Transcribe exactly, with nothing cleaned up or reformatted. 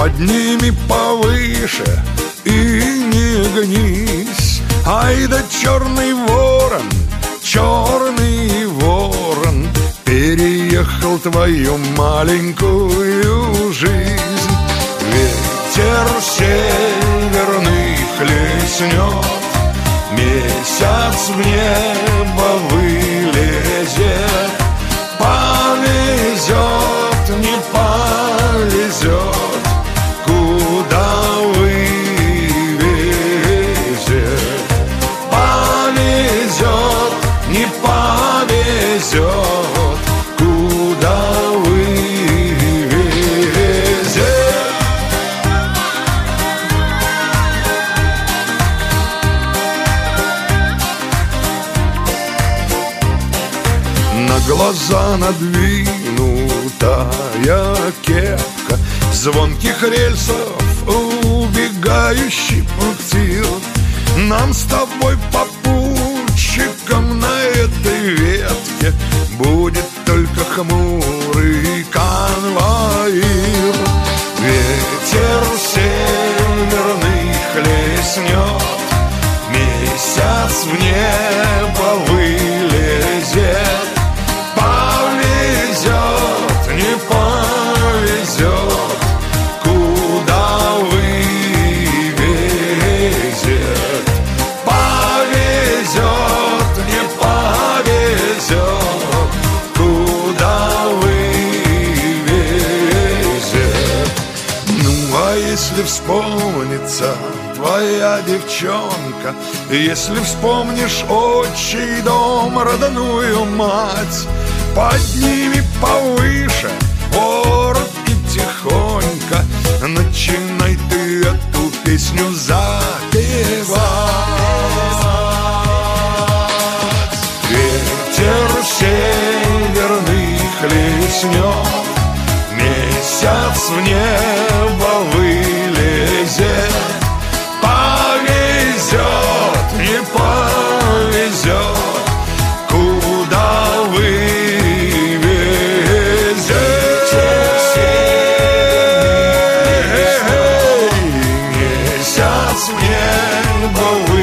Подними повыше и не гнись. Ай да черный ворон, черный ворон, переехал твою маленькую жизнь. Ветер северный хлестнет, месяц в небо вылезет. Повезет, не повезет, куда вывезет. Повезет, не повезет, куда вывезет. На глаза надвинутая кепка, звонких рельсов убегающий путир. Нам с тобой, попутчиком, на этой ветке будет только хмурый конвоир. Ветер северный хлестнет, месяц в небо вылезет. Повезет, не повезет, куда вывезет. Повезет, не повезет, куда вывезет. Ну, а если вспомнится твоя девчонка, если вспомнишь отчий дом, родную мать, подними повыше ворот и тихонько начинай ты эту песню запевать. Ветер северный хлестнет, месяц в небо вылезет. Повезет, не повезет, куда вывезет. Месяц в небо вылезет.